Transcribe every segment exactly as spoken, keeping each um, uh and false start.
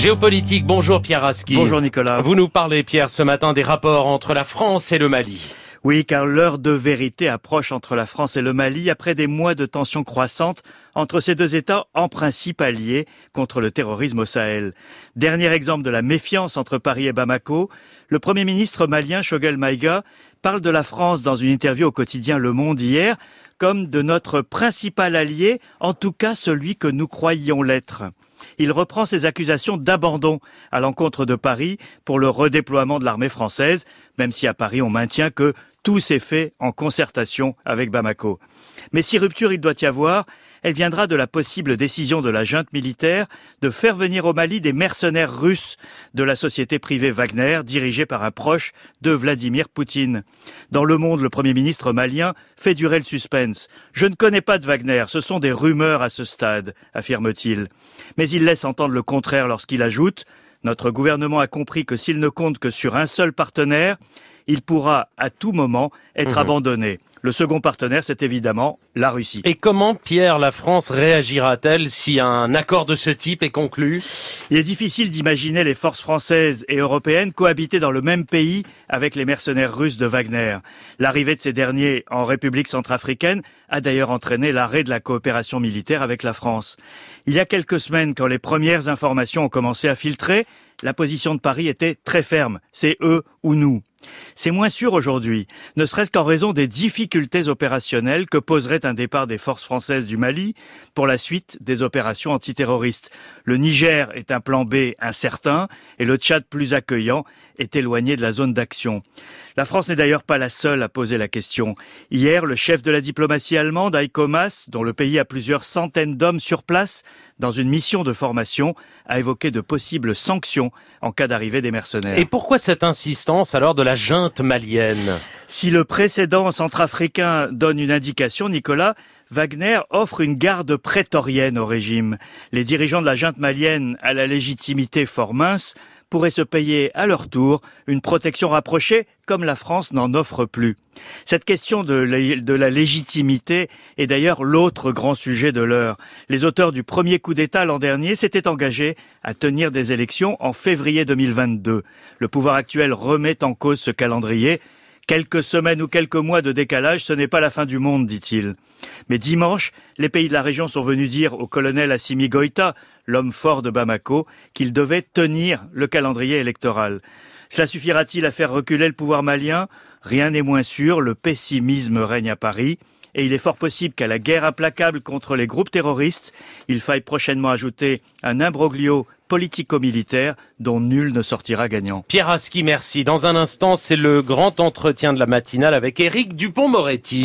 Géopolitique, bonjour Pierre Rasky. Bonjour Nicolas. Vous nous parlez, Pierre, ce matin des rapports entre la France et le Mali. Oui, car l'heure de vérité approche entre la France et le Mali après des mois de tensions croissantes entre ces deux États en principe alliés contre le terrorisme au Sahel. Dernier exemple de la méfiance entre Paris et Bamako, le Premier ministre malien Choguel Maïga parle de la France dans une interview au quotidien Le Monde hier comme de notre principal allié, en tout cas celui que nous croyions l'être. Il reprend ses accusations d'abandon à l'encontre de Paris pour le redéploiement de l'armée française, même si à Paris on maintient que tout s'est fait en concertation avec Bamako. Mais si rupture il doit y avoir, elle viendra de la possible décision de la junte militaire de faire venir au Mali des mercenaires russes de la société privée Wagner, dirigée par un proche de Vladimir Poutine. Dans Le Monde, le Premier ministre malien fait durer le suspense. « Je ne connais pas de Wagner, ce sont des rumeurs à ce stade », affirme-t-il. Mais il laisse entendre le contraire lorsqu'il ajoute « Notre gouvernement a compris que s'il ne compte que sur un seul partenaire, il pourra à tout moment être mmh. abandonné. » Le second partenaire, c'est évidemment la Russie. Et comment, Pierre, la France réagira-t-elle si un accord de ce type est conclu ? Il est difficile d'imaginer les forces françaises et européennes cohabiter dans le même pays avec les mercenaires russes de Wagner. L'arrivée de ces derniers en République centrafricaine a d'ailleurs entraîné l'arrêt de la coopération militaire avec la France. Il y a quelques semaines, quand les premières informations ont commencé à filtrer, la position de Paris était très ferme. C'est eux ou nous. C'est moins sûr aujourd'hui, ne serait-ce qu'en raison des difficultés opérationnelles que poserait un départ des forces françaises du Mali pour la suite des opérations antiterroristes. Le Niger est un plan B incertain et le Tchad plus accueillant est éloigné de la zone d'action. La France n'est d'ailleurs pas la seule à poser la question. Hier, le chef de la diplomatie allemande, Heiko Maas, dont le pays a plusieurs centaines d'hommes sur place, dans une mission de formation, a évoqué de possibles sanctions en cas d'arrivée des mercenaires. Et pourquoi cette insistance alors de la junte malienne ? Si le précédent centrafricain donne une indication, Nicolas, Wagner offre une garde prétorienne au régime. Les dirigeants de la junte malienne, à la légitimité fort mince, pourraient se payer à leur tour une protection rapprochée comme la France n'en offre plus. Cette question de la, de la légitimité est d'ailleurs l'autre grand sujet de l'heure. Les auteurs du premier coup d'État l'an dernier s'étaient engagés à tenir des élections en février deux mille vingt-deux. Le pouvoir actuel remet en cause ce calendrier. Quelques semaines ou quelques mois de décalage, ce n'est pas la fin du monde, dit-il. Mais dimanche, les pays de la région sont venus dire au colonel Assimi Goïta, l'homme fort de Bamako, qu'il devait tenir le calendrier électoral. Cela suffira-t-il à faire reculer le pouvoir malien ? Rien n'est moins sûr, le pessimisme règne à Paris. Et il est fort possible qu'à la guerre implacable contre les groupes terroristes, il faille prochainement ajouter un imbroglio politico-militaire dont nul ne sortira gagnant. Pierre Rasky, merci. Dans un instant, c'est le grand entretien de la matinale avec Éric Dupond-Moretti.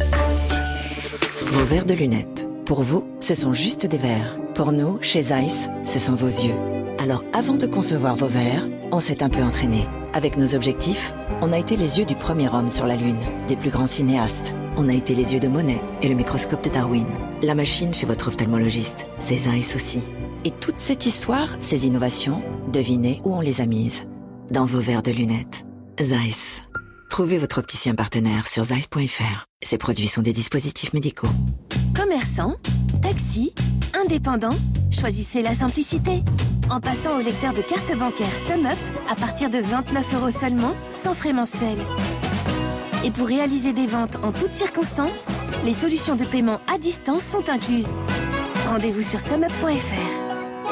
Vos verres de lunettes. Pour vous, ce sont juste des verres. Pour nous, chez Zeiss, ce sont vos yeux. Alors avant de concevoir vos verres, on s'est un peu entraîné. Avec nos objectifs, on a été les yeux du premier homme sur la Lune, des plus grands cinéastes. On a été les yeux de Monet et le microscope de Darwin. La machine chez votre ophtalmologiste, c'est Zeiss aussi. Et toute cette histoire, ces innovations, devinez où on les a mises. Dans vos verres de lunettes. Zeiss. Trouvez votre opticien partenaire sur zeiss point f r. Ces produits sont des dispositifs médicaux. Commerçants, taxis, indépendants, choisissez la simplicité. En passant au lecteur de carte bancaire SumUp à partir de vingt-neuf euros seulement, sans frais mensuels. Et pour réaliser des ventes en toutes circonstances, les solutions de paiement à distance sont incluses. Rendez-vous sur sumup point f r.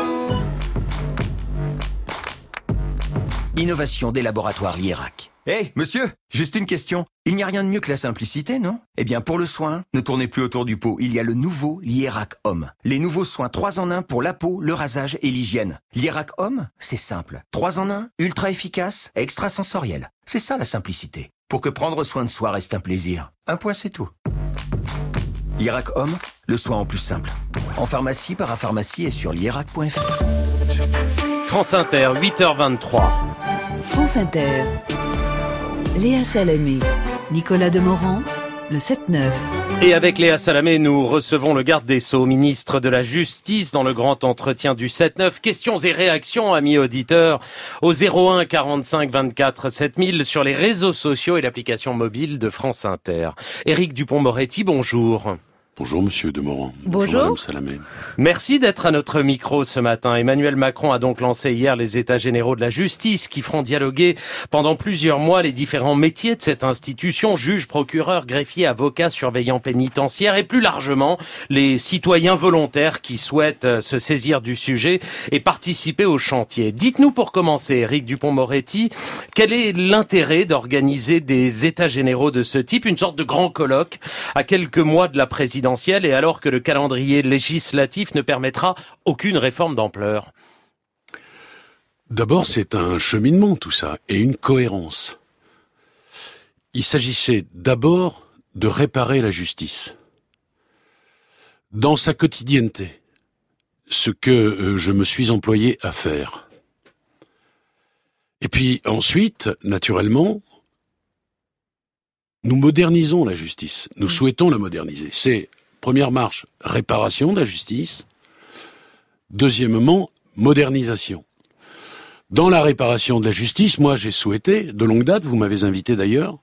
Innovation des laboratoires Lierac. Hé, hey, monsieur, juste une question. Il n'y a rien de mieux que la simplicité, non ? Eh bien, pour le soin, ne tournez plus autour du pot. Il y a le nouveau Lierac Homme. Les nouveaux soins trois en un pour la peau, le rasage et l'hygiène. Lierac Homme, c'est simple. trois en un, ultra efficace, extra sensoriel. C'est ça la simplicité. Pour que prendre soin de soi reste un plaisir. Un point, c'est tout. Lierac Homme, le soin en plus simple. En pharmacie, parapharmacie et sur lierac point f r. France Inter, huit heures vingt-trois. France Inter. Léa Salamé, Nicolas Demorand, le sept neuf. Et avec Léa Salamé, nous recevons le garde des Sceaux, ministre de la Justice, dans le grand entretien du sept neuf. Questions et réactions, amis auditeurs, au zéro un quarante-cinq vingt-quatre sept mille sur les réseaux sociaux et l'application mobile de France Inter. Éric Dupond-Moretti, bonjour. Bonjour Monsieur Demorand. Bonjour. Bonjour Madame Salamé. Merci d'être à notre micro ce matin. Emmanuel Macron a donc lancé hier les États généraux de la justice qui feront dialoguer pendant plusieurs mois les différents métiers de cette institution, juges, procureurs, greffiers, avocats, surveillants pénitentiaires et plus largement les citoyens volontaires qui souhaitent se saisir du sujet et participer au chantier. Dites-nous pour commencer, Éric Dupond-Moretti, quel est l'intérêt d'organiser des États généraux de ce type, une sorte de grand colloque à quelques mois de la présidentielle et alors que le calendrier législatif ne permettra aucune réforme d'ampleur? D'abord, c'est un cheminement tout ça, et une cohérence. Il s'agissait d'abord de réparer la justice. Dans sa quotidienneté, ce que euh, je me suis employé à faire. Et puis ensuite, naturellement, nous modernisons la justice. Nous souhaitons la moderniser. C'est, première marche, réparation de la justice. Deuxièmement, modernisation. Dans la réparation de la justice, moi j'ai souhaité, de longue date, vous m'avez invité d'ailleurs,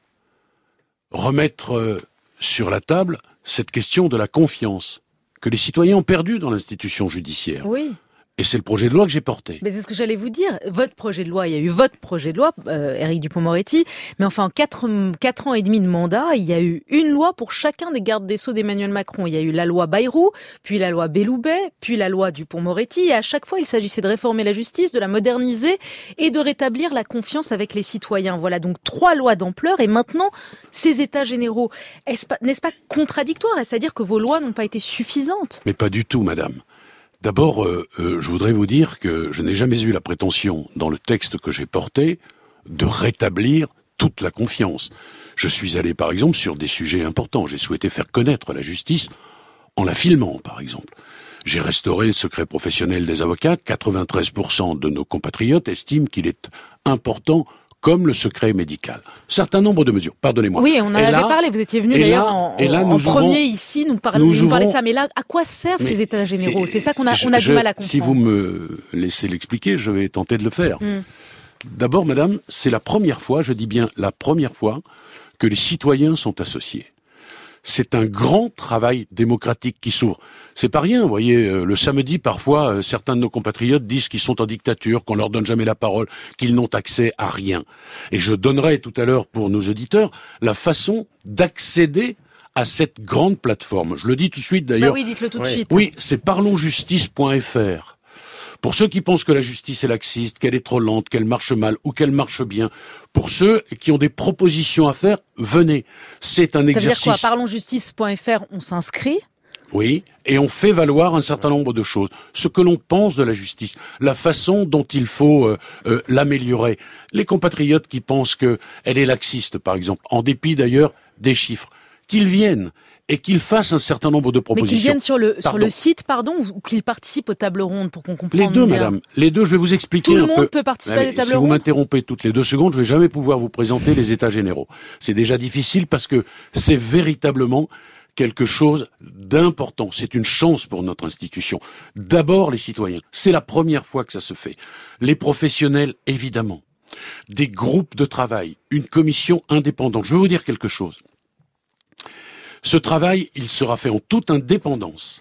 remettre euh, sur la table cette question de la confiance que les citoyens ont perdue dans l'institution judiciaire. Oui. Et c'est le projet de loi que j'ai porté. Mais c'est ce que j'allais vous dire. Votre projet de loi, il y a eu votre projet de loi, euh, Éric Dupond-Moretti. Mais enfin, en quatre, quatre ans et demi de mandat, il y a eu une loi pour chacun des gardes des Sceaux d'Emmanuel Macron. Il y a eu la loi Bayrou, puis la loi Belloubet, puis la loi Dupond-Moretti. Et à chaque fois, il s'agissait de réformer la justice, de la moderniser et de rétablir la confiance avec les citoyens. Voilà donc trois lois d'ampleur. Et maintenant, ces états généraux, est-ce pas, n'est-ce pas contradictoire? Est-ce à dire que vos lois n'ont pas été suffisantes? Mais pas du tout, madame. D'abord, euh, euh, je voudrais vous dire que je n'ai jamais eu la prétention, dans le texte que j'ai porté, de rétablir toute la confiance. Je suis allé, par exemple, sur des sujets importants. J'ai souhaité faire connaître la justice en la filmant, par exemple. J'ai restauré le secret professionnel des avocats. quatre-vingt-treize pour cent de nos compatriotes estiment qu'il est important, comme le secret médical. Certain nombre de mesures, pardonnez-moi. Oui, on en et avait là, parlé, vous étiez venu d'ailleurs là, en, là, en premier ouvrons, ici, nous, par, nous, nous nous parler de ouvrons, ça. Mais là, à quoi servent mais, ces états généraux? C'est ça qu'on a, je, on a je, du mal à comprendre. Si vous me laissez l'expliquer, je vais tenter de le faire. Mm. D'abord, madame, c'est la première fois, je dis bien la première fois, que les citoyens sont associés. C'est un grand travail démocratique qui s'ouvre. C'est pas rien, vous voyez, euh, le samedi, parfois, euh, certains de nos compatriotes disent qu'ils sont en dictature, qu'on leur donne jamais la parole, qu'ils n'ont accès à rien. Et je donnerai tout à l'heure, pour nos auditeurs, la façon d'accéder à cette grande plateforme. Je le dis tout de suite, d'ailleurs. Bah oui, dites-le tout de oui. suite. Oui, c'est parlons justice point f r. Pour ceux qui pensent que la justice est laxiste, qu'elle est trop lente, qu'elle marche mal ou qu'elle marche bien, pour ceux qui ont des propositions à faire, venez. C'est un Ça exercice. veut dire quoi? parlons justice point f r, on s'inscrit. Oui, et on fait valoir un certain nombre de choses. Ce que l'on pense de la justice, la façon dont il faut euh, euh, l'améliorer. Les compatriotes qui pensent qu'elle est laxiste, par exemple, en dépit d'ailleurs des chiffres, qu'ils viennent et qu'ils fassent un certain nombre de Mais propositions. qu'ils viennent sur le, sur Pardon. le site, pardon, ou qu'ils participent aux tables rondes pour qu'on comprenne Les deux, bien. madame. Les deux, je vais vous expliquer Tout le un monde peu. peut participer Ah, à mais des tables si vous rondes. m'interrompez toutes les deux secondes, je vais jamais pouvoir vous présenter les états généraux. C'est déjà difficile parce que c'est véritablement quelque chose d'important. C'est une chance pour notre institution. D'abord, les citoyens. C'est la première fois que ça se fait. Les professionnels, évidemment. Des groupes de travail. Une commission indépendante. Je vais vous dire quelque chose. Ce travail, il sera fait en toute indépendance,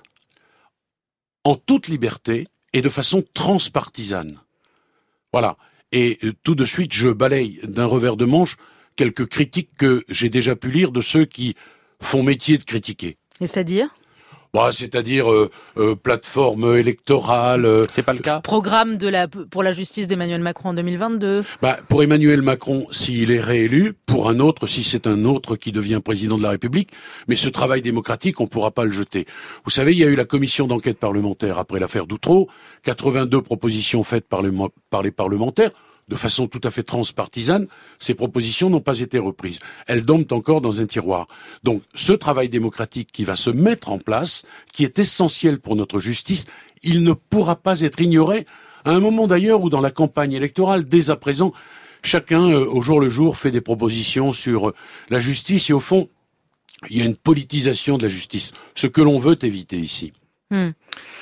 en toute liberté et de façon transpartisane. Voilà. Et euh, tout de suite, je balaye d'un revers de manche quelques critiques que j'ai déjà pu lire de ceux qui font métier de critiquer. Et c'est-à-dire? Bah, c'est-à-dire euh, euh, plateforme électorale. Euh, C'est pas le cas? Programme de la, pour la justice d'Emmanuel Macron en deux mille vingt-deux. bah, pour Emmanuel Macron, s'il est réélu, pour un autre, si c'est un autre qui devient président de la République, mais ce travail démocratique, on ne pourra pas le jeter. Vous savez, il y a eu la commission d'enquête parlementaire après l'affaire Doutreau, quatre-vingt-deux propositions faites par, le, par les parlementaires, de façon tout à fait transpartisane, ces propositions n'ont pas été reprises. Elles dorment encore dans un tiroir. Donc, ce travail démocratique qui va se mettre en place, qui est essentiel pour notre justice, il ne pourra pas être ignoré, à un moment d'ailleurs où dans la campagne électorale, dès à présent, chacun, euh, au jour le jour, fait des propositions sur euh, la justice, et au fond, il y a une politisation de la justice, ce que l'on veut éviter ici. Hmm.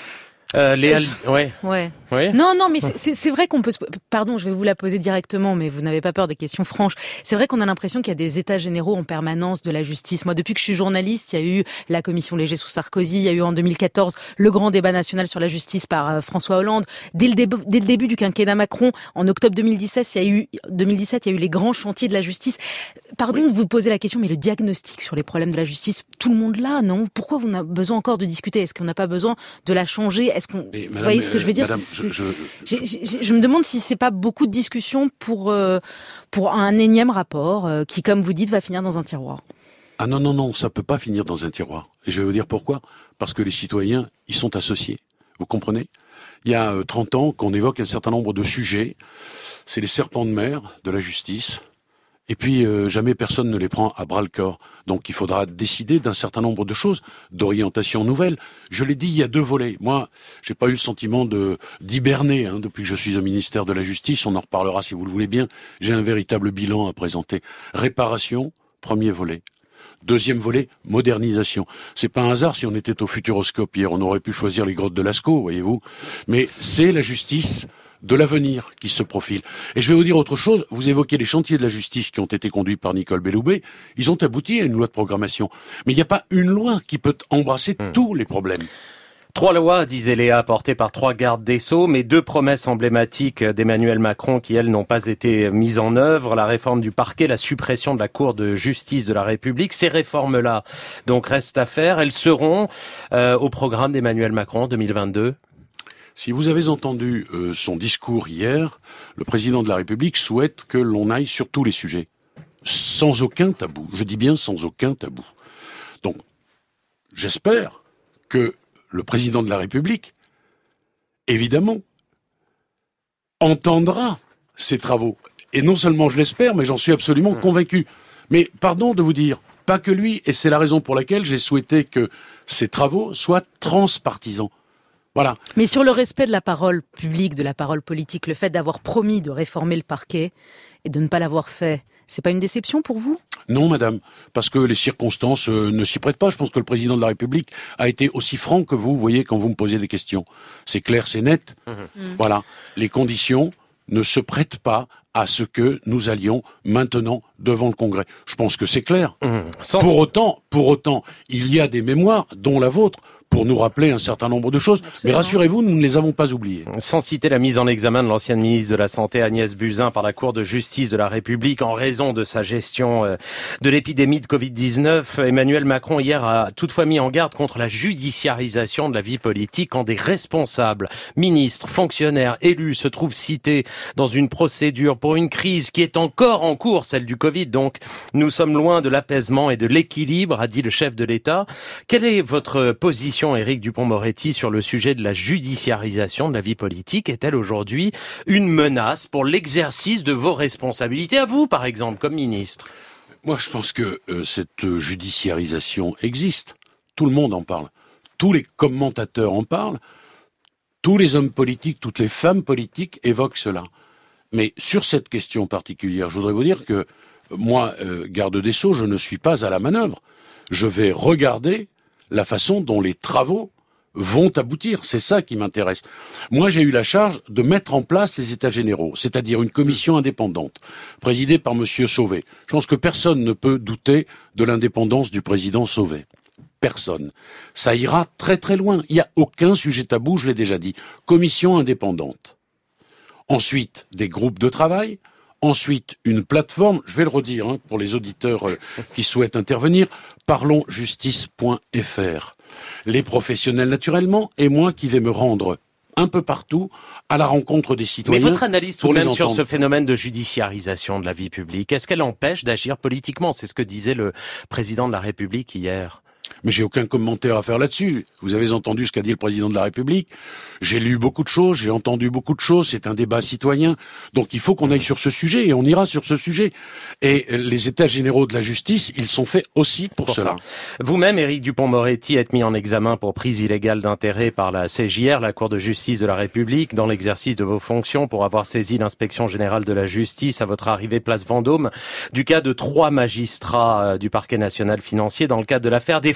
Euh, Léa, ouais. Ouais. Ouais. Non, non, mais c'est, c'est, c'est vrai qu'on peut se... Pardon, je vais vous la poser directement, mais vous n'avez pas peur des questions franches. C'est vrai qu'on a l'impression qu'il y a des états généraux en permanence de la justice. Moi, depuis que je suis journaliste, il y a eu la commission Léger sous Sarkozy, il y a eu en deux mille quatorze le grand débat national sur la justice par euh, François Hollande. Dès le, dé- dès le début du quinquennat Macron, en octobre deux mille dix-sept, il y a eu, deux mille dix-sept, il y a eu les grands chantiers de la justice. Pardon de vous poser la question, mais le diagnostic sur les problèmes de la justice, tout le monde là, non? Pourquoi on a besoin encore de discuter? Est-ce qu'on n'a pas besoin de la changer? Est-ce qu'on... Mais, vous madame, voyez ce que je veux dire? madame, c'est... je, je, je... Je, je, je me demande si c'est pas beaucoup de discussions pour euh, pour un énième rapport euh, qui, comme vous dites, va finir dans un tiroir. Ah non, non, non, ça peut pas finir dans un tiroir. Et je vais vous dire pourquoi. Parce que les citoyens, ils sont associés. Vous comprenez? Il y a euh, trente ans qu'on évoque un certain nombre de sujets. C'est les serpents de mer de la justice. Et puis, euh, jamais personne ne les prend à bras-le-corps. Donc, il faudra décider d'un certain nombre de choses, d'orientation nouvelle. Je l'ai dit, il y a deux volets. Moi, j'ai pas eu le sentiment de d'hiberner hein, depuis que je suis au ministère de la Justice. On en reparlera si vous le voulez bien. J'ai un véritable bilan à présenter. Réparation, premier volet. Deuxième volet, modernisation. C'est pas un hasard si on était au Futuroscope hier. On aurait pu choisir les grottes de Lascaux, voyez-vous. Mais c'est la justice de l'avenir qui se profile. Et je vais vous dire autre chose, vous évoquez les chantiers de la justice qui ont été conduits par Nicole Belloubet, ils ont abouti à une loi de programmation. Mais il n'y a pas une loi qui peut embrasser mmh. tous les problèmes. Trois lois, disait Léa, portées par trois gardes des Sceaux, mais deux promesses emblématiques d'Emmanuel Macron qui, elles, n'ont pas été mises en œuvre. La réforme du parquet, la suppression de la Cour de justice de la République. Ces réformes-là, donc, restent à faire. Elles seront euh, au programme d'Emmanuel Macron en deux mille vingt-deux. Si vous avez entendu euh, son discours hier, le président de la République souhaite que l'on aille sur tous les sujets, sans aucun tabou. Je dis bien sans aucun tabou. Donc, j'espère que le président de la République, évidemment, entendra ces travaux. Et non seulement je l'espère, mais j'en suis absolument convaincu. Mais pardon de vous dire, pas que lui, et c'est la raison pour laquelle j'ai souhaité que ces travaux soient transpartisans. Voilà. Mais sur le respect de la parole publique, de la parole politique, le fait d'avoir promis de réformer le parquet et de ne pas l'avoir fait, c'est pas une déception pour vous ? Non, madame, parce que les circonstances euh, ne s'y prêtent pas. Je pense que le président de la République a été aussi franc que vous, vous voyez, quand vous me posez des questions. C'est clair, c'est net. Mmh. Mmh. Voilà. Les conditions ne se prêtent pas à ce que nous allions maintenant devant le Congrès. Je pense que c'est clair. Mmh. Sans... Pour autant, pour autant, il y a des mémoires, dont la vôtre, pour nous rappeler un certain nombre de choses. Absolument. Mais rassurez-vous, nous ne les avons pas oubliées. Sans citer la mise en examen de l'ancienne ministre de la Santé Agnès Buzyn par la Cour de justice de la République en raison de sa gestion de l'épidémie de covid dix-neuf, Emmanuel Macron hier a toutefois mis en garde contre la judiciarisation de la vie politique quand des responsables, ministres, fonctionnaires, élus se trouvent cités dans une procédure pour une crise qui est encore en cours, celle du Covid. Donc, nous sommes loin de l'apaisement et de l'équilibre, a dit le chef de l'État. Quelle est votre position, Éric Dupond-Moretti, sur le sujet de la judiciarisation de la vie politique? Est-elle aujourd'hui une menace pour l'exercice de vos responsabilités, à vous par exemple, comme ministre? Moi je pense que euh, cette judiciarisation existe. Tout le monde en parle. Tous les commentateurs en parlent. Tous les hommes politiques, toutes les femmes politiques évoquent cela. Mais sur cette question particulière, je voudrais vous dire que moi, euh, garde des Sceaux, je ne suis pas à la manœuvre. Je vais regarder la façon dont les travaux vont aboutir. C'est ça qui m'intéresse. Moi, j'ai eu la charge de mettre en place les États généraux, c'est-à-dire une commission indépendante, présidée par Monsieur Sauvé. Je pense que personne ne peut douter de l'indépendance du président Sauvé. Personne. Ça ira très très loin. Il n'y a aucun sujet tabou, je l'ai déjà dit. Commission indépendante. Ensuite, des groupes de travail. Ensuite, une plateforme, je vais le redire hein, pour les auditeurs euh, qui souhaitent intervenir, parlons justice point f r. Les professionnels naturellement, et moi qui vais me rendre un peu partout à la rencontre des citoyens. Mais votre analyse tout de même sur ce phénomène de judiciarisation de la vie publique, est-ce qu'elle empêche d'agir politiquement? C'est ce que disait le président de la République hier. Mais j'ai aucun commentaire à faire là-dessus. Vous avez entendu ce qu'a dit le président de la République. J'ai lu beaucoup de choses, j'ai entendu beaucoup de choses. C'est un débat citoyen. Donc il faut qu'on aille sur ce sujet et on ira sur ce sujet. Et les États généraux de la justice, ils sont faits aussi pour, pour cela. Ça. Vous-même, Éric Dupond-Moretti, êtes mis en examen pour prise illégale d'intérêt par la C J R, la Cour de justice de la République, dans l'exercice de vos fonctions pour avoir saisi l'inspection générale de la justice à votre arrivée place Vendôme du cas de trois magistrats du parquet national financier dans le cadre de l'affaire des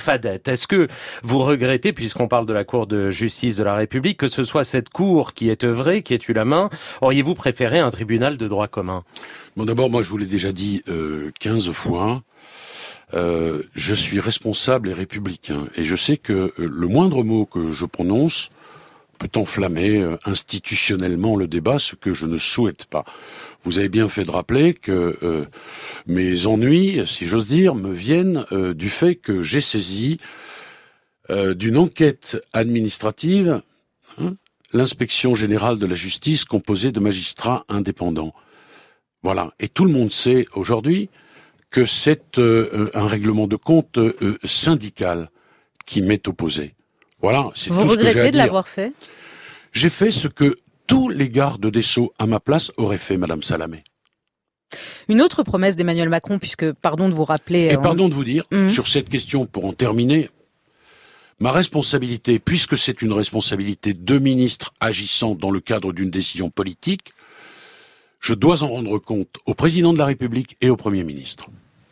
fadette. Est-ce que vous regrettez, puisqu'on parle de la Cour de justice de la République, que ce soit cette Cour qui ait œuvré, qui ait eu la main? Auriez-vous préféré un tribunal de droit commun? Bon, d'abord, moi, je vous l'ai déjà dit euh, quinze fois, euh, je suis responsable et républicain. Et je sais que euh, le moindre mot que je prononce peut enflammer euh, institutionnellement le débat, ce que je ne souhaite pas. Vous avez bien fait de rappeler que euh, mes ennuis, si j'ose dire, me viennent euh, du fait que j'ai saisi euh, d'une enquête administrative hein, l'inspection générale de la justice composée de magistrats indépendants. Voilà. Et tout le monde sait aujourd'hui que c'est euh, un règlement de compte euh, syndical qui m'est opposé. Voilà, c'est tout ce que j'ai à dire. Vous regrettez de l'avoir fait? J'ai fait ce que tous les gardes des Sceaux à ma place auraient fait, Madame Salamé. Une autre promesse d'Emmanuel Macron, puisque, pardon de vous rappeler... Et on... pardon de vous dire, mmh. sur cette question, pour en terminer, ma responsabilité, puisque c'est une responsabilité de ministre agissant dans le cadre d'une décision politique, je dois en rendre compte au président de la République et au Premier ministre.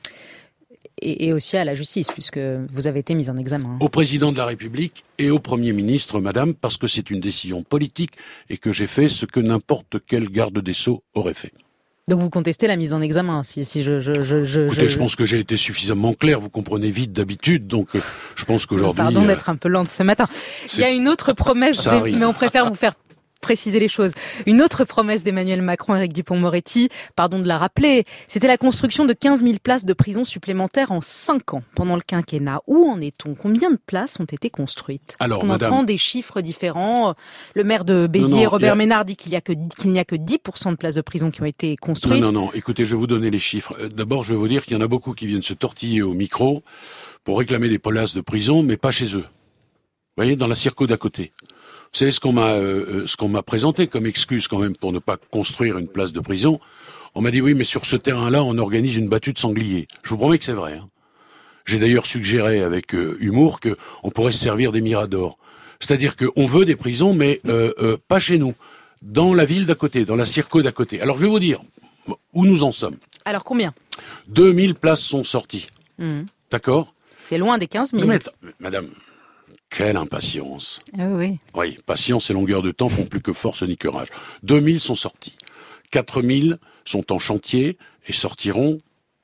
Et, et aussi à la justice, puisque vous avez été mise en examen. Au président de la République et au Premier ministre, madame, parce que c'est une décision politique et que j'ai fait ce que n'importe quel garde des Sceaux aurait fait. Donc vous contestez la mise en examen, si, si je... je, je, je Écoutez, je... je pense que j'ai été suffisamment clair, vous comprenez vite d'habitude, donc euh, je pense qu'aujourd'hui... Pardon d'être un peu lente ce matin. Il y a une autre promesse, des... mais on préfère vous faire préciser les choses. Une autre promesse d'Emmanuel Macron, Éric Dupond-Moretti, pardon de la rappeler, c'était la construction de quinze mille places de prison supplémentaires en cinq ans pendant le quinquennat. Où en est-on? Combien de places ont été construites? Alors, parce qu'on madame... entend des chiffres différents. Le maire de Béziers, non, non, Robert a... Ménard, dit qu'il y a que, qu'il n'y a que dix pour cent de places de prison qui ont été construites. Non, non, non. Écoutez, je vais vous donner les chiffres. D'abord, je vais vous dire qu'il y en a beaucoup qui viennent se tortiller au micro pour réclamer des places de prison, mais pas chez eux. Vous voyez, dans la circo d'à côté. Vous savez ce qu'on m'a euh, ce qu'on m'a présenté comme excuse quand même pour ne pas construire une place de prison. On m'a dit oui, mais sur ce terrain-là, on organise une battue de sangliers. Je vous promets que c'est vrai. Hein. J'ai d'ailleurs suggéré avec euh, humour que on pourrait se servir des miradors. C'est-à-dire qu'on veut des prisons, mais euh, euh, pas chez nous, dans la ville d'à côté, dans la circo d'à côté. Alors je vais vous dire où nous en sommes. Alors combien? deux mille places sont sorties. Mmh. D'accord? C'est loin des quinze mille. Mais, madame... Quelle impatience. Ah oui. Oui, patience et longueur de temps font plus que force ni que rage. deux mille sont sortis. quatre mille sont en chantier et sortiront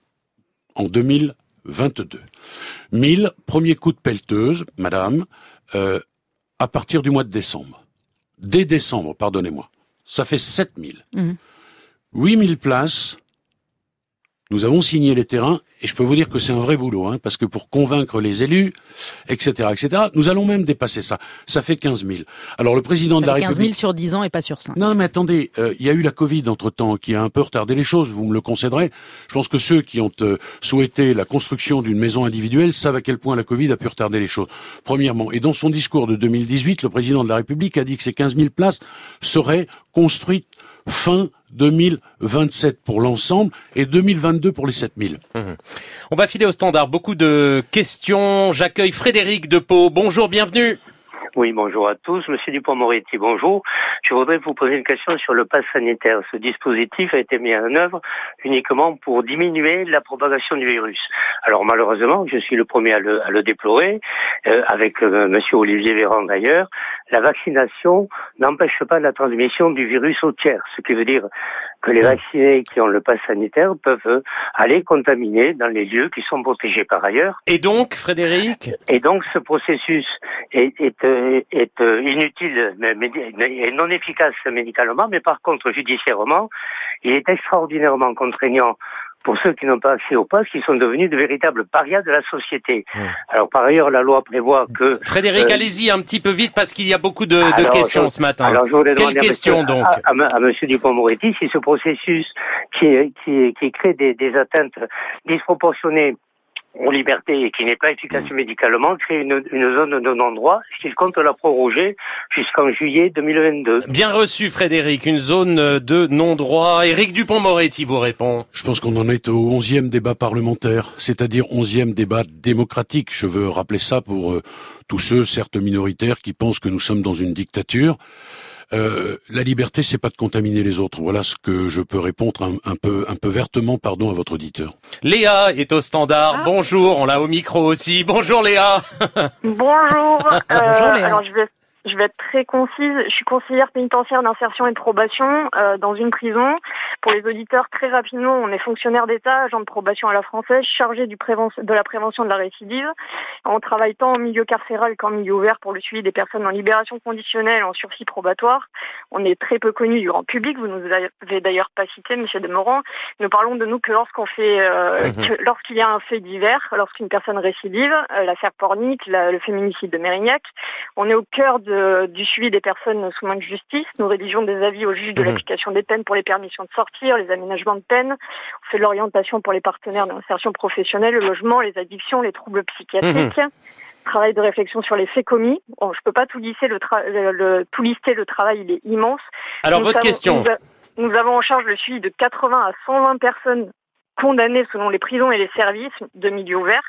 en deux mille vingt-deux. mille, premier coup de pelleteuse, madame, euh, à partir du mois de décembre. Dès décembre, pardonnez-moi. Ça fait sept mille. Mmh. huit mille places. Nous avons signé les terrains, et je peux vous dire que c'est un vrai boulot, hein, parce que pour convaincre les élus, et cetera, et cetera, nous allons même dépasser ça. Ça fait quinze mille. Alors le président ça de la fait quinze mille République... sur dix ans et pas sur cinq. Non, mais attendez, il euh, y a eu la Covid entre-temps, qui a un peu retardé les choses, vous me le concéderez. Je pense que ceux qui ont euh, souhaité la construction d'une maison individuelle savent à quel point la Covid a pu retarder les choses. Premièrement, et dans son discours de deux mille dix-huit, le président de la République a dit que ces quinze mille places seraient construites fin deux mille vingt-sept pour l'ensemble et deux mille vingt-deux pour les sept mille. Mmh. On va filer au standard. Beaucoup de questions. J'accueille Frédéric de Pau. Bonjour, bienvenue. Oui, bonjour à tous. Monsieur Dupond-Moretti, bonjour. Je voudrais vous poser une question sur le pass sanitaire. Ce dispositif a été mis en œuvre uniquement pour diminuer la propagation du virus. Alors malheureusement, je suis le premier à le, à le déplorer, euh, avec euh, monsieur Olivier Véran d'ailleurs, la vaccination n'empêche pas la transmission du virus au tiers, ce qui veut dire que les vaccinés qui ont le pass sanitaire peuvent aller contaminer dans les lieux qui sont protégés par ailleurs. Et donc, Frédéric ? Et donc, ce processus est, est, est inutile et non efficace médicalement, mais par contre, judiciairement, il est extraordinairement contraignant pour ceux qui n'ont pas accès au pass, qui sont devenus de véritables parias de la société. Mmh. Alors, par ailleurs, la loi prévoit que... Frédéric, euh, allez-y un petit peu vite, parce qu'il y a beaucoup de, de alors, questions je, ce matin. Alors, je voudrais Quelle question, donc à, à, à M. Dupond-Moretti, si ce processus qui, qui, qui crée des, des atteintes disproportionnées aux libertés et qui n'est pas efficace médicalement, crée une, une zone de non-droit, qu'il compte la proroger jusqu'en juillet deux mille vingt-deux. Bien reçu, Frédéric. Une zone de non-droit. Éric Dupond-Moretti vous répond. Je pense qu'on en est au onzième débat parlementaire, c'est-à-dire onzième débat démocratique. Je veux rappeler ça pour euh, tous ceux, certes minoritaires, qui pensent que nous sommes dans une dictature. Euh, la liberté, c'est pas de contaminer les autres. Voilà ce que je peux répondre un, un peu, un peu vertement, pardon, à votre auditeur. Léa est au standard. Ah. Bonjour, on l'a au micro aussi. Bonjour Léa. Bonjour. Euh, Bonjour Léa. Alors je vais Je vais être très concise. Je suis conseillère pénitentiaire d'insertion et de probation euh, dans une prison. Pour les auditeurs, très rapidement, on est fonctionnaire d'État, agent de probation à la française, chargé du préven- de la prévention de la récidive. On travaille tant en milieu carcéral qu'en milieu ouvert pour le suivi des personnes en libération conditionnelle, en sursis probatoire. On est très peu connu du grand public. Vous nous avez d'ailleurs pas cité, Monsieur Demorand. Nous parlons de nous que lorsqu'on fait, euh, mmh. que lorsqu'il y a un fait divers, lorsqu'une personne récidive, euh, l'affaire Pornic, la, le féminicide de Mérignac. On est au cœur de, du suivi des personnes sous main de justice. Nous rédigeons des avis au juge de mmh. l'application des peines pour les permissions de sortir, les aménagements de peine. On fait de l'orientation pour les partenaires d'insertion professionnelle, le logement, les addictions, les troubles psychiatriques. Mmh. Travail de réflexion sur les faits commis. Bon, je peux pas tout lister, le, tra- le, le tout lister, le travail il est immense. Alors nous votre avons, question. Nous, a, nous avons en charge le suivi de quatre-vingts à cent vingt personnes condamnées selon les prisons et les services de milieu ouvert.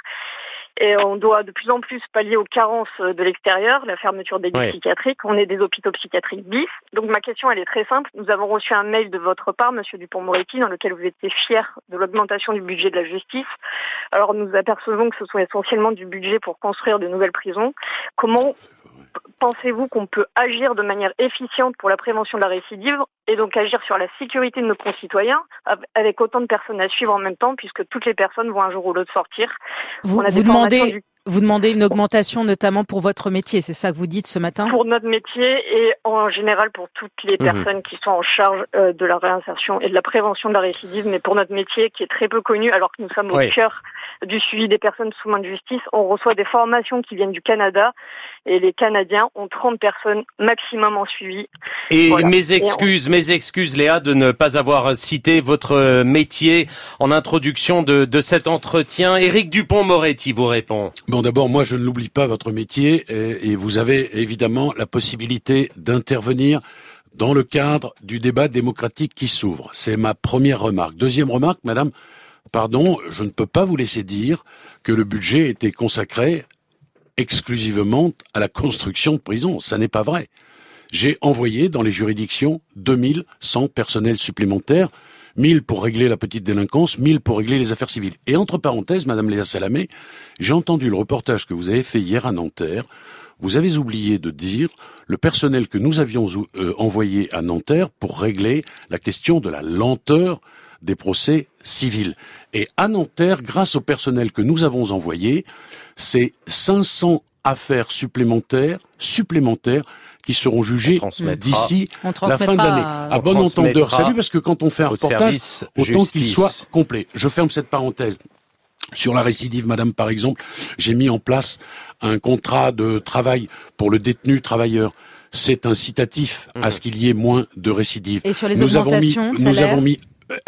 Et on doit de plus en plus pallier aux carences de l'extérieur, la fermeture des lits oui. psychiatriques. On est des hôpitaux psychiatriques bis. Donc ma question, elle est très simple. Nous avons reçu un mail de votre part, Monsieur Dupond-Moretti, dans lequel vous étiez fier de l'augmentation du budget de la justice. Alors nous apercevons que ce sont essentiellement du budget pour construire de nouvelles prisons. Comment pensez-vous qu'on peut agir de manière efficiente pour la prévention de la récidive et donc agir sur la sécurité de nos concitoyens avec autant de personnes à suivre en même temps, puisque toutes les personnes vont un jour ou l'autre sortir. Vous, vous demandez... Du... Vous demandez une augmentation notamment pour votre métier, c'est ça que vous dites ce matin ? Pour notre métier et en général pour toutes les mmh. personnes qui sont en charge euh, de la réinsertion et de la prévention de la récidive, mais pour notre métier qui est très peu connu alors que nous sommes oui. au cœur du suivi des personnes sous main de justice, on reçoit des formations qui viennent du Canada et les Canadiens ont trente personnes maximum en suivi. Et voilà. mes excuses, et on... mes excuses Léa de ne pas avoir cité votre métier en introduction de, de cet entretien. Éric Dupond-Moretti vous répond. Bon, d'abord, moi, je ne l'oublie pas, votre métier, et, et vous avez évidemment la possibilité d'intervenir dans le cadre du débat démocratique qui s'ouvre. C'est ma première remarque. Deuxième remarque, madame, pardon, je ne peux pas vous laisser dire que le budget était consacré exclusivement à la construction de prisons. Ça n'est pas vrai. J'ai envoyé dans les juridictions deux mille cent personnels supplémentaires, mille pour régler la petite délinquance, mille pour régler les affaires civiles. Et entre parenthèses, madame Léa Salamé, j'ai entendu le reportage que vous avez fait hier à Nanterre. Vous avez oublié de dire le personnel que nous avions euh, envoyé à Nanterre pour régler la question de la lenteur des procès civils. Et à Nanterre, grâce au personnel que nous avons envoyé, c'est cinq cents affaires supplémentaires, supplémentaires, qui seront jugées d'ici la fin de l'année. À bon entendeur, salut, parce que quand on fait un reportage, autant qu'il soit complet. Je ferme cette parenthèse. Sur la récidive, madame, par exemple, j'ai mis en place un contrat de travail pour le détenu travailleur. C'est incitatif mmh. à ce qu'il y ait moins de récidives. Et sur les nous augmentations, avons mis, nous avons mis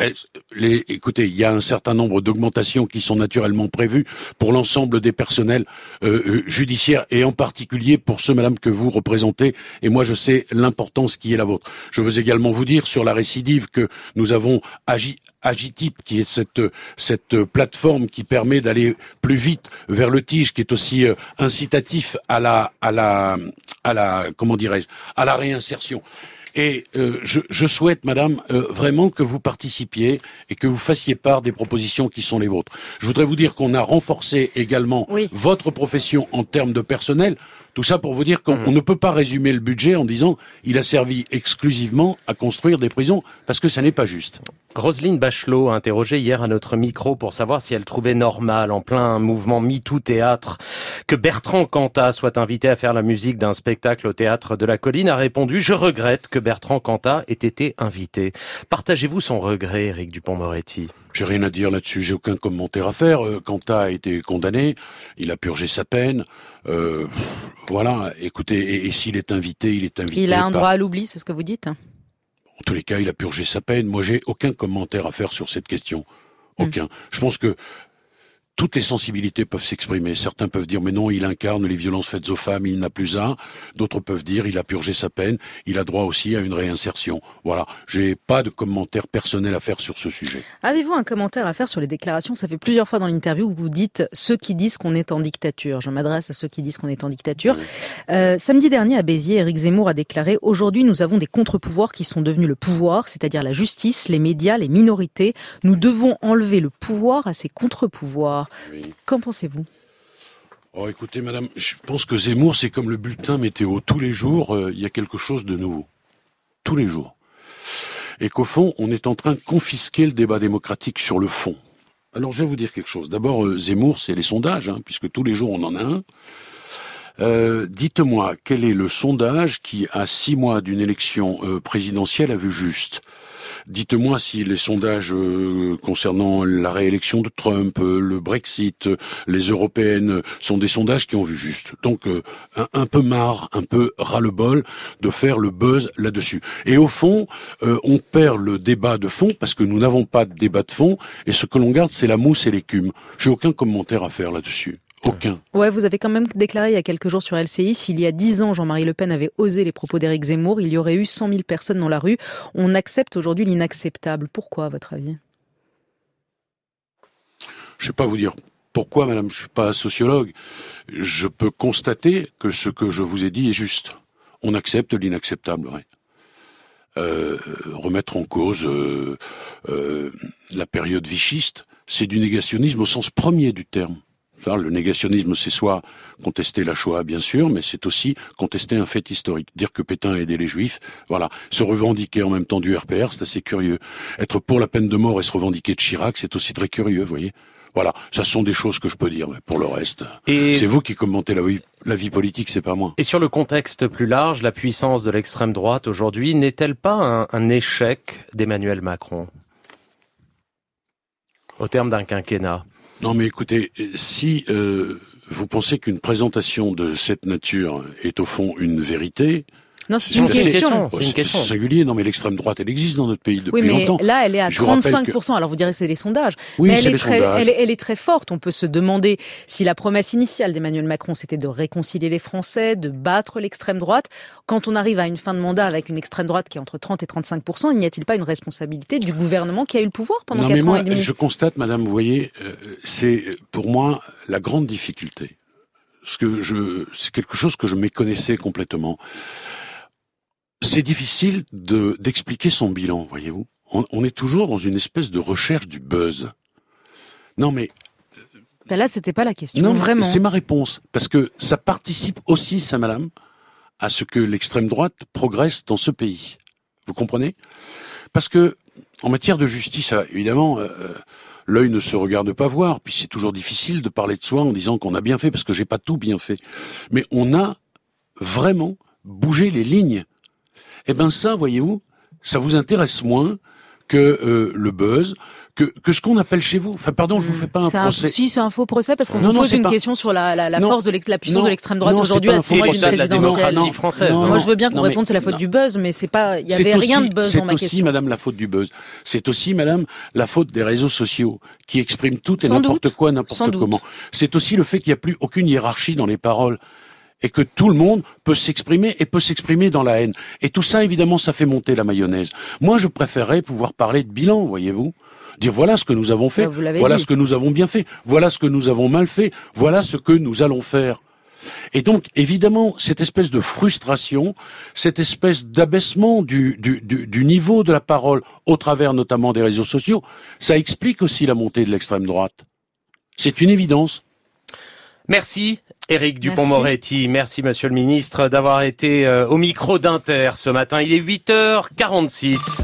Les, écoutez, il y a un certain nombre d'augmentations qui sont naturellement prévues pour l'ensemble des personnels euh, judiciaires et en particulier pour ceux, madame, que vous représentez. Et moi, je sais l'importance qui est la vôtre. Je veux également vous dire sur la récidive que nous avons agi Agitip, qui est cette cette plateforme qui permet d'aller plus vite vers le tige, qui est aussi euh, incitatif à la à la à la comment dirais-je à la réinsertion. Et euh, je, je souhaite, madame, euh, vraiment que vous participiez et que vous fassiez part des propositions qui sont les vôtres. Je voudrais vous dire qu'on a renforcé également oui. votre profession en termes de personnel. Tout ça pour vous dire qu'on mmh. ne peut pas résumer le budget en disant il a servi exclusivement à construire des prisons, parce que ça n'est pas juste. Roselyne Bachelot a interrogé hier à notre micro pour savoir si elle trouvait normal, en plein mouvement MeToo Théâtre, que Bertrand Cantat soit invité à faire la musique d'un spectacle au Théâtre de la Colline. A répondu « Je regrette que Bertrand Cantat ait été invité ». Partagez-vous son regret, Éric Dupond-Moretti ? J'ai rien à dire là-dessus, j'ai aucun commentaire à faire. Cantat a été condamné, il a purgé sa peine. Euh, voilà, écoutez, et, et s'il est invité, il est invité. Il a un par... droit à l'oubli, c'est ce que vous dites ? En tous les cas, il a purgé sa peine. Moi, j'ai aucun commentaire à faire sur cette question. Aucun. Mmh. Je pense que toutes les sensibilités peuvent s'exprimer. Certains peuvent dire mais non, il incarne les violences faites aux femmes, il n'a plus un. D'autres peuvent dire il a purgé sa peine, il a droit aussi à une réinsertion. Voilà, j'ai pas de commentaire personnel à faire sur ce sujet. Avez-vous un commentaire à faire sur les déclarations ? Ça fait plusieurs fois dans l'interview où vous dites ceux qui disent qu'on est en dictature. Je m'adresse à ceux qui disent qu'on est en dictature. Oui. Euh, samedi dernier à Béziers, Éric Zemmour a déclaré « Aujourd'hui, nous avons des contre-pouvoirs qui sont devenus le pouvoir, c'est-à-dire la justice, les médias, les minorités. Nous devons enlever le pouvoir à ces contre-pouvoirs. » Oui. Qu'en pensez-vous ? Oh, écoutez, madame, je pense que Zemmour, c'est comme le bulletin météo. Tous les jours, il euh, y a quelque chose de nouveau. Tous les jours. Et qu'au fond, on est en train de confisquer le débat démocratique sur le fond. Alors, je vais vous dire quelque chose. D'abord, euh, Zemmour, c'est les sondages, hein, puisque tous les jours, on en a un. Euh, dites-moi, quel est le sondage qui, à six mois d'une élection euh, présidentielle, a vu juste ? Dites-moi si les sondages euh, concernant la réélection de Trump, euh, le Brexit, euh, les européennes, euh, sont des sondages qui ont vu juste. Donc, euh, un, un peu marre, un peu ras-le-bol de faire le buzz là-dessus. Et au fond, euh, on perd le débat de fond parce que nous n'avons pas de débat de fond et ce que l'on garde, c'est la mousse et l'écume. J'ai aucun commentaire à faire là-dessus. Aucun. Ouais, vous avez quand même déclaré il y a quelques jours sur L C I, s'il y a dix ans, Jean-Marie Le Pen avait osé les propos d'Éric Zemmour, il y aurait eu cent mille personnes dans la rue. On accepte aujourd'hui l'inacceptable. Pourquoi, à votre avis ? Je ne sais pas vous dire pourquoi, madame, je ne suis pas sociologue. Je peux constater que ce que je vous ai dit est juste. On accepte l'inacceptable, ouais. Euh, remettre en cause euh, euh, la période vichiste, c'est du négationnisme au sens premier du terme. Le négationnisme, c'est soit contester la Shoah, bien sûr, mais c'est aussi contester un fait historique. Dire que Pétain a aidé les Juifs, voilà. Se revendiquer en même temps du R P R, c'est assez curieux. Être pour la peine de mort et se revendiquer de Chirac, c'est aussi très curieux, vous voyez. Voilà, ça sont des choses que je peux dire, mais pour le reste, et c'est vous qui commentez la vie, la vie politique, c'est pas moi. Et sur le contexte plus large, la puissance de l'extrême droite aujourd'hui, n'est-elle pas un, un échec d'Emmanuel Macron au terme d'un quinquennat ? Non mais écoutez, si euh, vous pensez qu'une présentation de cette nature est au fond une vérité... Non, c'est, c'est une assez, question. C'est, une question. C'est singulier. Non, mais l'extrême droite, elle existe dans notre pays depuis oui, mais longtemps. Là, elle est à trente-cinq pour cent. Que... Alors, vous direz que c'est les sondages. Oui, mais c'est elle les est très, sondages. Elle est, elle est très forte. On peut se demander si la promesse initiale d'Emmanuel Macron, c'était de réconcilier les Français, de battre l'extrême droite. Quand on arrive à une fin de mandat avec une extrême droite qui est entre trente et trente-cinq pour cent, il n'y a-t-il pas une responsabilité du gouvernement qui a eu le pouvoir pendant quatre ans et demi ? Je constate, madame, vous voyez, euh, c'est pour moi la grande difficulté. Ce que je, c'est quelque chose que je méconnaissais complètement. C'est difficile de, d'expliquer son bilan, voyez-vous. On, on est toujours dans une espèce de recherche du buzz. Non, mais... Ben là, c'était pas la question, non, vraiment. C'est ma réponse. Parce que ça participe aussi, ça, madame, à ce que l'extrême droite progresse dans ce pays. Vous comprenez ? Parce que, en matière de justice, évidemment, euh, l'œil ne se regarde pas voir. Puis c'est toujours difficile de parler de soi en disant qu'on a bien fait, parce que j'ai pas tout bien fait. Mais on a vraiment bougé les lignes. Eh ben ça, voyez-vous, ça vous intéresse moins que euh, le buzz, que, que ce qu'on appelle chez vous. Enfin, pardon, je vous fais pas un c'est procès. Un, si, c'est un faux procès parce qu'on non, vous non, pose une pas... question sur la, la, la non, force de la puissance non, de l'extrême droite non, aujourd'hui à six mois d'une présidentielle. Non, française. Non, Moi, je veux bien qu'on non, réponde c'est la faute non. du buzz, mais c'est pas, il y avait aussi, rien de buzz dans ma question. C'est aussi, madame, la faute du buzz. C'est aussi, madame, la faute des réseaux sociaux qui expriment tout et Sans n'importe doute. quoi, n'importe Sans comment. doute. C'est aussi le fait qu'il n'y a plus aucune hiérarchie dans les paroles. Et que tout le monde peut s'exprimer et peut s'exprimer dans la haine. Et tout ça, évidemment, ça fait monter la mayonnaise. Moi, je préférerais pouvoir parler de bilan, voyez-vous. Dire voilà ce que nous avons fait, voilà dit. ce que nous avons bien fait, voilà ce que nous avons mal fait, voilà ce que nous allons faire. Et donc, évidemment, cette espèce de frustration, cette espèce d'abaissement du, du, du, du niveau de la parole, au travers notamment des réseaux sociaux, ça explique aussi la montée de l'extrême droite. C'est une évidence. Merci Éric Dupond-Moretti, merci Monsieur le Ministre d'avoir été au micro d'Inter ce matin. Il est huit heures quarante-six.